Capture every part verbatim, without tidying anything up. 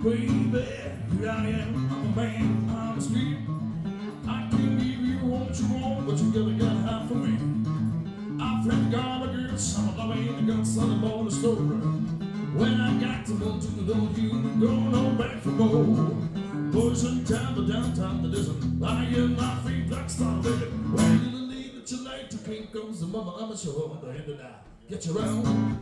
Baby, here I am, I'm a man on the street. I can give you what you want, but you gotta gotta have for me. I flip garbage, some of them ain't got something on the store. When I got to go to the door, you go no back for more. Boys in town, but downtown, the desert, lying in my feet like star living. When you leave it, you late, you can't go, so mama, I'm a show on the end of now. Get you around.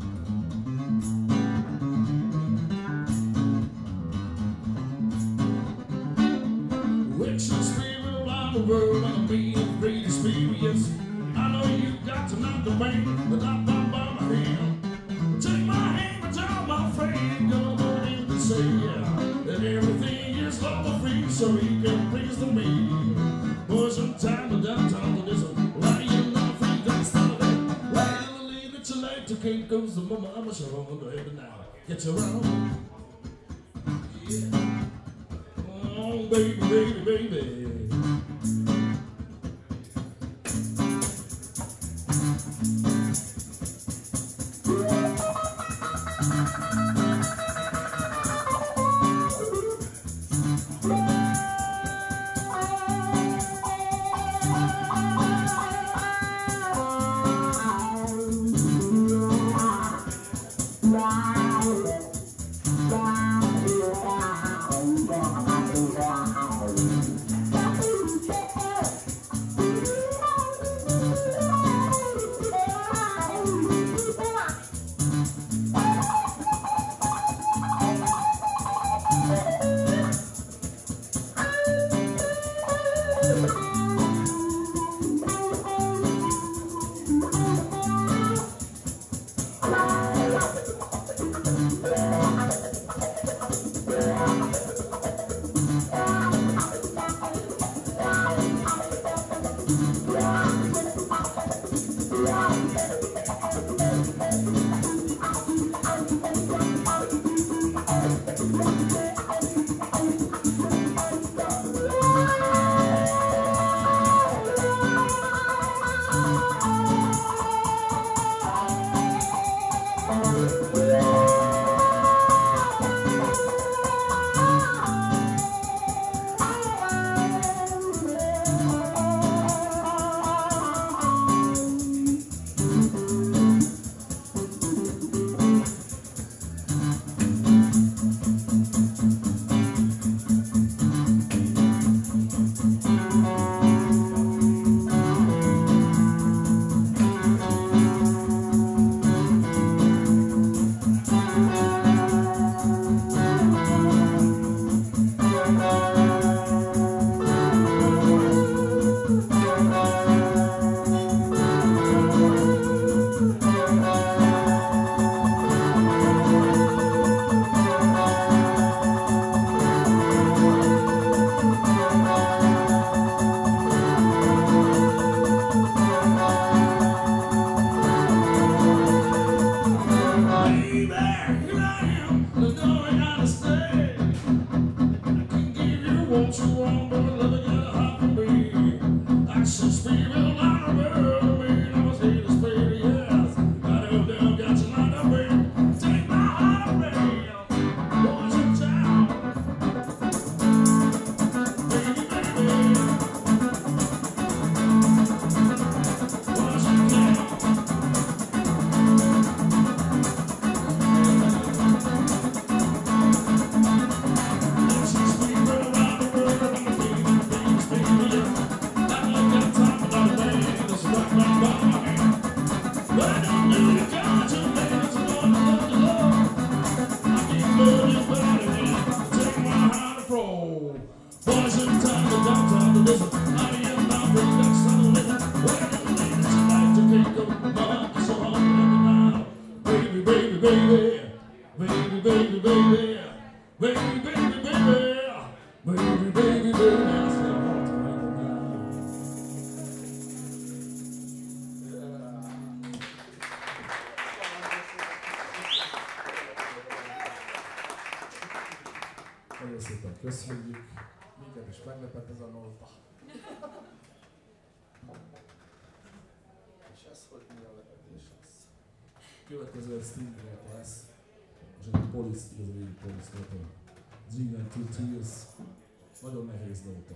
The world and be a great experience. I know you got to knock the man, but not by my hand. Take my hand and tell my friend, go on in to say yeah, that everything is love free, so you can please to me. Boys in town, the downtown, the desert, lying on free, that's the day. Why you leave it too late to can't go, so mama, I'm a show on the head now. Get you around, yeah. Oh, baby, baby, baby. Nagyon szépen köszönjük. Minket is meglepett ez a nóta. És ez, hogy mi a lepetés lesz. Következő Stingray lesz. És egy polisz, igazi polisz nóta. Driven to Tears. Nagyon nehéz nóta.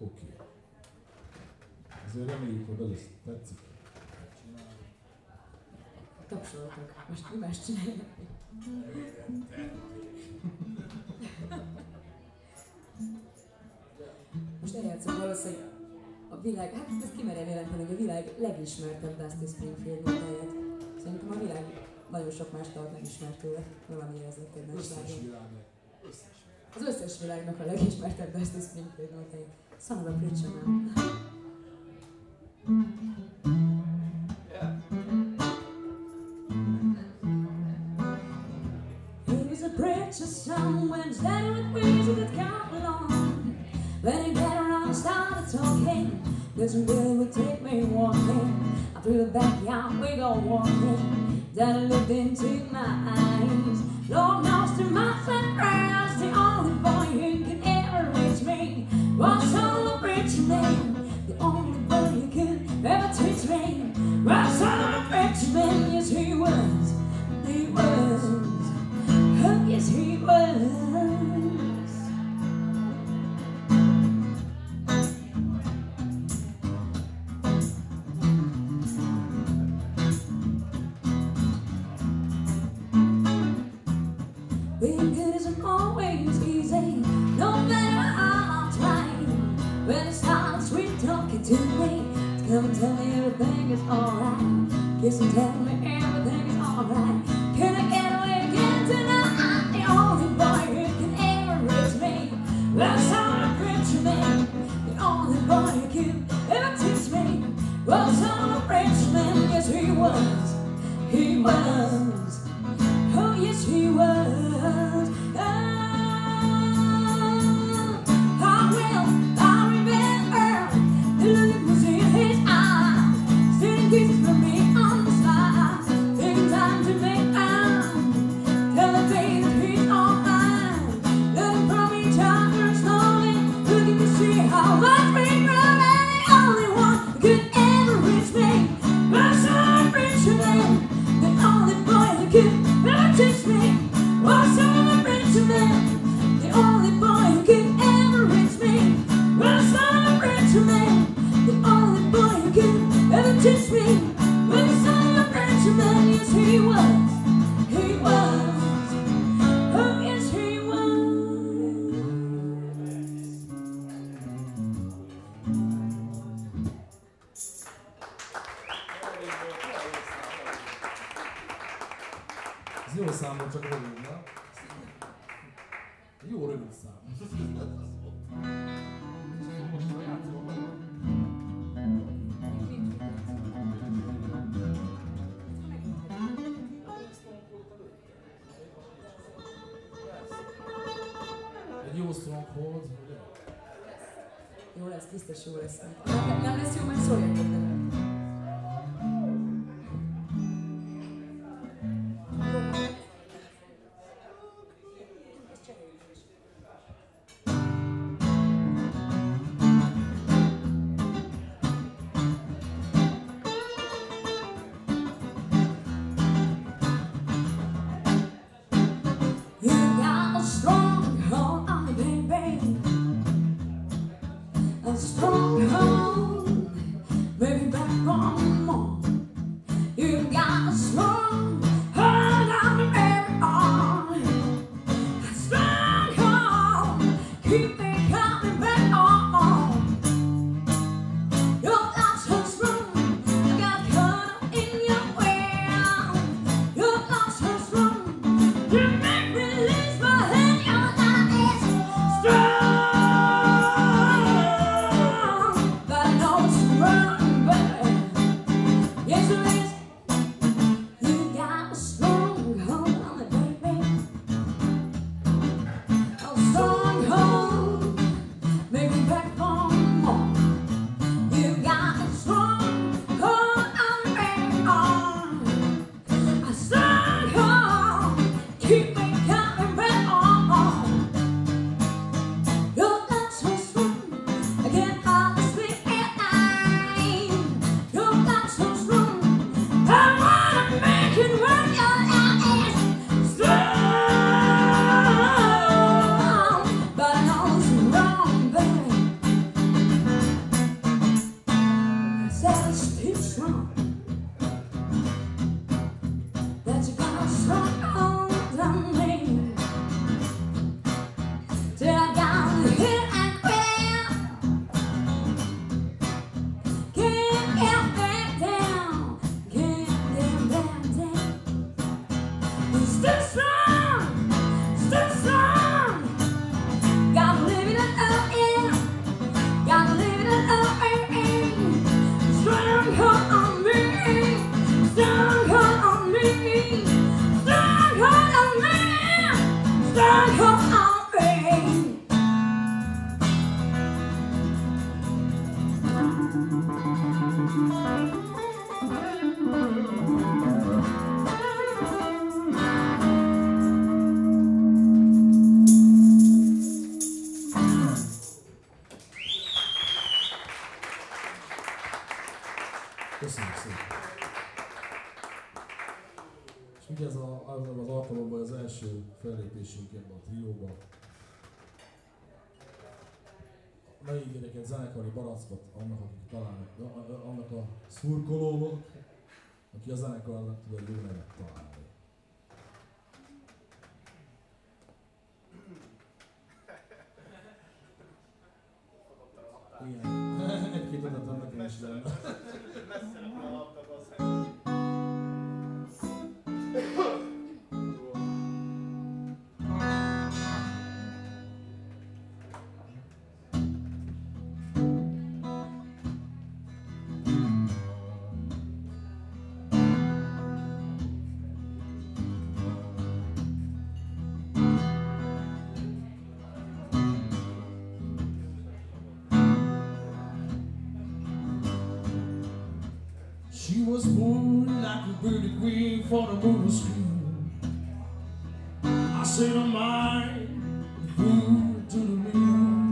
Oké. Okay. Azért reméljük, hogy lesz. Tetszik. Tapsoltak. Most mi más csinálják? Most eljátszom valószínűleg a világ, hát ezt kimerem jelenteni, hogy a világ legismertebb Dusty Springfield notáját. Szerintem a világ nagyon sok más tart nem ismert tőle, valamiért ez lett egy nagy sláger. Az összes világnak a legismertebb Dusty Springfield notáját. Son of a Preacher Man. He's a preacher's son when he's down with ways that come along. When he get around and started talking, doesn't really take me walking. Out through the backyard we go walking. Daddy looked into my eyes. Lord knows to my friend prayers, the only boy who could ever reach me was on a preacher man. The only boy who could ever teach me was on a preacher man. Yes, he was. He was. Oh, yes, he was. Being good isn't always easy, no matter how I try. When it starts sweet talking to me, to come and tell me everything is alright. Kiss and tell me everything is alright. Can I get away again tonight? I'm the only boy who can ever reach me. Well, I'm a preacher man, the only boy who can ever teach me. Well, I'm a preacher man, yes he was, he was. Oh, yes, he was. Oh, I will, I remember the look was in his eyes, stealing kisses from me on the slide, taking time to make out, tell the day that he's alright, learning from each other slowly, looking to see how much we grow, and the only one who could ever reach me was some preacher man, the only boy who could teach me, was I'm a preacher man. The only boy who could ever reach me, was I'm a preacher man. The only boy who could ever teach me, was I'm a preacher man. Yes, he was, he was. Oh, yes, he was. Ez jó szám volt, csak rövid, nem? Jó rövid szám. Egy jó stronghold, ugye? Jó lesz, biztos jó lesz. Nem, nem lesz jó, majd szóljatok bele. strong. Köszönjük szépen. És ugye ez a, az, az alkalomban az első fellépésünk ebben a trióban. Megígérek egy zenekari barackot annak, akik találnak, annak a szurkolónak, aki a zenekarnak tud egy jó nevet találni. Igen. Egy-két adat annak én is lenne. She was born like a pretty queen for the movie screen. I said to mine, food to the moon.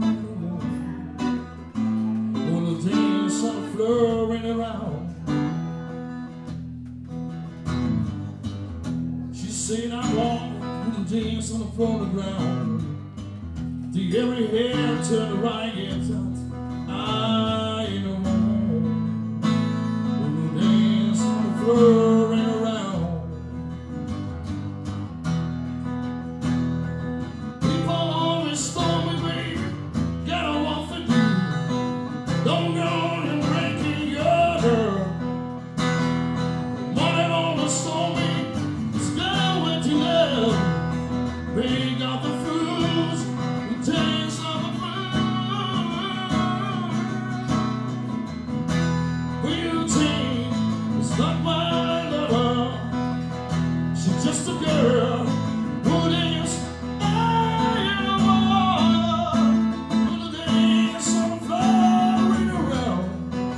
All the dance on the floor and around. She said I walk to the dance on the floor and ground. The every hair turn the right and out. I ain't no more. Whirling around. People always told me, baby, get off the do. Don't go and break your girl. Money always told me, this girl went to love. Bring out the fools and taste of the food. We'll take it's not my lover. She's just a girl who dance in the water, who dance on the floor in around.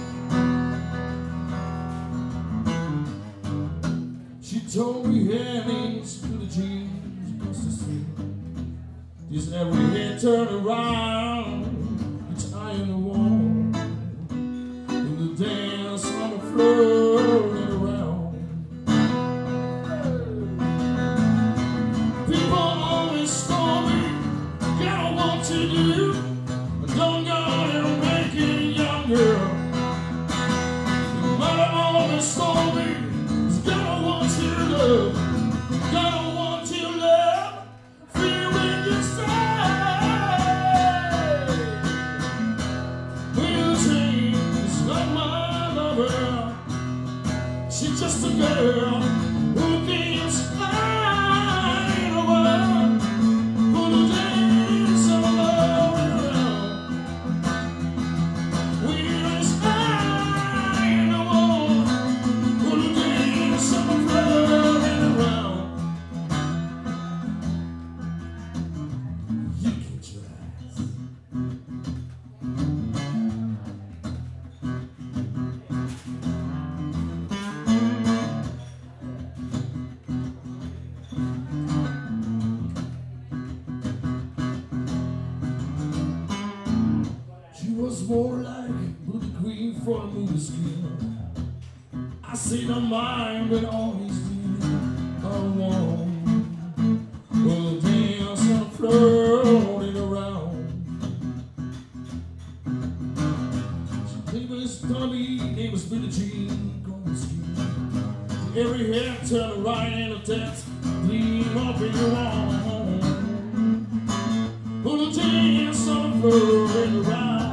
She told me her name's to the jeans across the street. Just every head turn around, it's eye in the wall. In the dance on the floor around. People always told me, girl, what you do, don't go and make it younger. Mother always told me, girl, what you love, girl, what you love, feel when you say, we'll say it's not my lover. She's just a girl who can fly in the world, who dance all around. We're fly in the world, who dance all around. You can try. She was more like Blue Queen for the movie screen. I see the mind with all these things I want. Will dance on the floor, rolling around. She think it's gonna be, name was Billie Jean, gonna ski. Every head turn right and a dance, lean up in your arm. Will dance on the floor, rolling around.